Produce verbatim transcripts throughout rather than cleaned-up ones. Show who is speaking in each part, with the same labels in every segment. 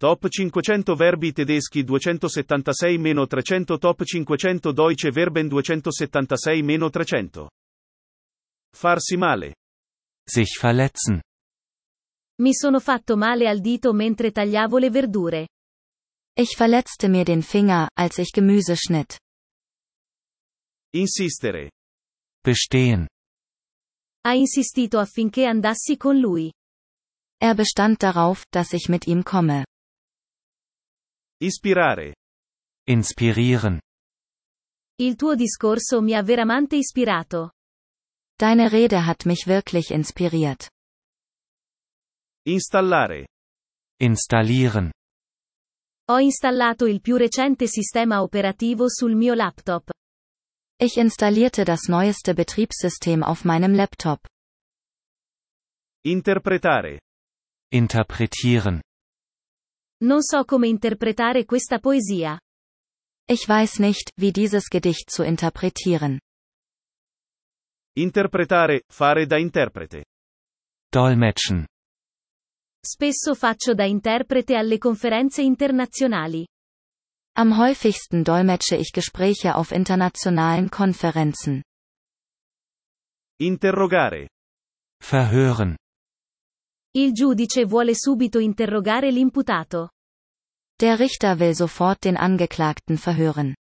Speaker 1: Top cinquecento verbi tedeschi duecentosettantasei trecento Top cinquecento Deutsche Verben duecentosettantasei trecento. Farsi male.
Speaker 2: Sich verletzen.
Speaker 3: Mi sono fatto male al dito mentre tagliavo le verdure.
Speaker 4: Ich verletzte mir den Finger, als ich Gemüse schnitt.
Speaker 1: Insistere.
Speaker 2: Bestehen.
Speaker 3: Ha insistito affinché andassi con lui.
Speaker 4: Er bestand darauf, dass ich mit ihm komme.
Speaker 1: Ispirare.
Speaker 2: Inspirieren.
Speaker 3: Il tuo discorso mi ha veramente ispirato.
Speaker 4: Deine Rede hat mich wirklich inspiriert.
Speaker 1: Installare.
Speaker 2: Installieren.
Speaker 3: Ho installato il più recente sistema operativo sul mio laptop.
Speaker 4: Ich installierte das neueste Betriebssystem auf meinem Laptop.
Speaker 1: Interpretare.
Speaker 2: Interpretieren.
Speaker 3: Non so come interpretare questa poesia.
Speaker 4: Ich weiß nicht, wie dieses Gedicht zu interpretieren.
Speaker 1: Interpretare, fare da interprete.
Speaker 2: Dolmetschen.
Speaker 3: Spesso faccio da interprete alle conferenze internazionali.
Speaker 4: Am häufigsten dolmetsche ich Gespräche auf internationalen Konferenzen.
Speaker 1: Interrogare.
Speaker 2: Verhören.
Speaker 3: Il giudice vuole subito interrogare l'imputato.
Speaker 4: Der Richter will sofort den Angeklagten verhören.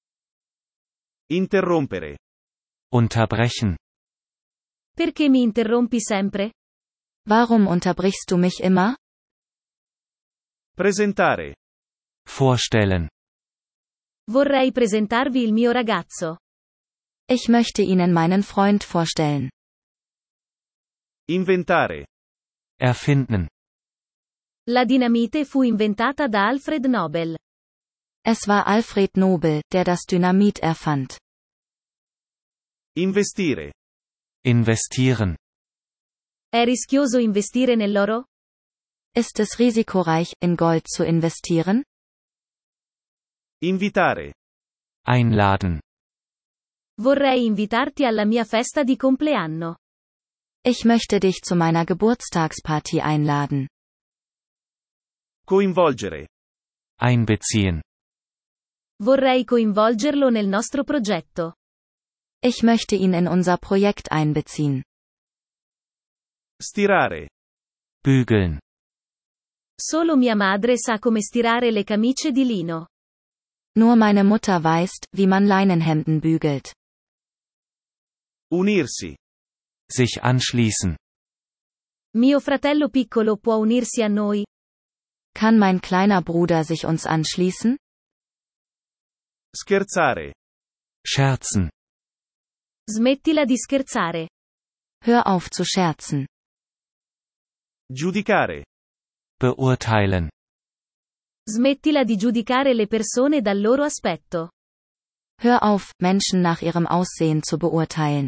Speaker 1: Interrompere.
Speaker 2: Unterbrechen.
Speaker 3: Perché mi interrompi sempre?
Speaker 4: Warum unterbrichst du mich immer?
Speaker 1: Presentare.
Speaker 2: Vorstellen.
Speaker 3: Vorrei presentarvi il mio ragazzo.
Speaker 4: Ich möchte Ihnen meinen Freund vorstellen.
Speaker 1: Inventare.
Speaker 2: Erfinden.
Speaker 3: La dinamite fu inventata da Alfred Nobel.
Speaker 4: Es war Alfred Nobel, der das Dynamit erfand.
Speaker 1: Investire.
Speaker 2: Investieren.
Speaker 3: È rischioso investire nell'oro?
Speaker 4: Ist es risikoreich, in Gold zu investieren?
Speaker 1: Invitare.
Speaker 2: Einladen.
Speaker 3: Vorrei invitarti alla mia festa di compleanno.
Speaker 4: Ich möchte dich zu meiner Geburtstagsparty einladen.
Speaker 1: Coinvolgere.
Speaker 2: Einbeziehen.
Speaker 3: Vorrei coinvolgerlo nel nostro progetto.
Speaker 4: Ich möchte ihn in unser Projekt einbeziehen.
Speaker 1: Stirare.
Speaker 2: Bügeln.
Speaker 3: Solo mia madre sa come stirare le camicie di lino.
Speaker 4: Nur meine Mutter weiß, wie man Leinenhemden bügelt.
Speaker 1: Unirsi.
Speaker 2: Sich anschließen.
Speaker 3: Mio fratello piccolo può unirsi a noi?
Speaker 4: Kann mein kleiner Bruder sich uns anschließen?
Speaker 1: Scherzare.
Speaker 2: Scherzen.
Speaker 3: Smettila di scherzare.
Speaker 4: Hör auf zu scherzen.
Speaker 1: Giudicare.
Speaker 2: Beurteilen.
Speaker 3: Smettila di giudicare le persone dal loro aspetto.
Speaker 4: Hör auf, Menschen nach ihrem Aussehen zu beurteilen.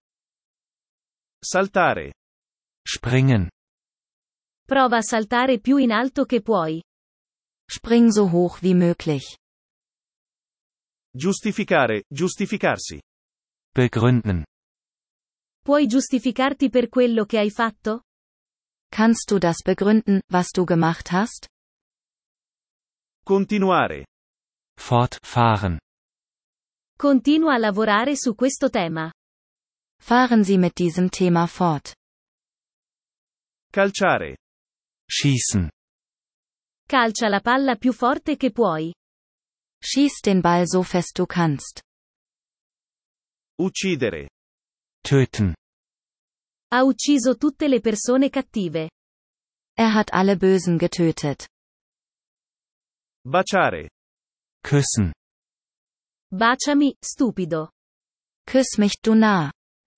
Speaker 1: Saltare.
Speaker 2: Springen.
Speaker 3: Prova a saltare più in alto che puoi.
Speaker 4: Spring so hoch wie möglich.
Speaker 1: Giustificare, giustificarsi.
Speaker 2: Begründen.
Speaker 3: Puoi giustificarti per quello che hai fatto?
Speaker 4: Kannst du das begründen, was du gemacht hast?
Speaker 1: Continuare.
Speaker 2: Fortfahren.
Speaker 3: Continua a lavorare su questo tema.
Speaker 4: Fahren Sie mit diesem Thema fort.
Speaker 1: Calciare.
Speaker 2: Schießen.
Speaker 3: Calcia la palla più forte che puoi.
Speaker 4: Schieß den Ball so fest du kannst.
Speaker 1: Uccidere.
Speaker 2: Töten.
Speaker 3: Ha ucciso tutte le persone cattive.
Speaker 4: Er hat alle Bösen getötet.
Speaker 1: Baciare.
Speaker 2: Küssen.
Speaker 3: Baciami, stupido.
Speaker 4: Küss mich du Narr.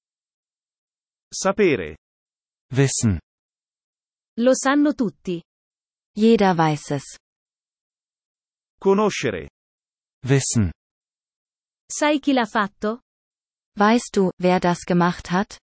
Speaker 1: Sapere.
Speaker 2: Wissen.
Speaker 3: Lo sanno tutti.
Speaker 4: Jeder weiß es.
Speaker 1: Conoscere.
Speaker 2: Wissen.
Speaker 3: Sai chi l'ha fatto?
Speaker 4: Weißt du, wer das gemacht hat?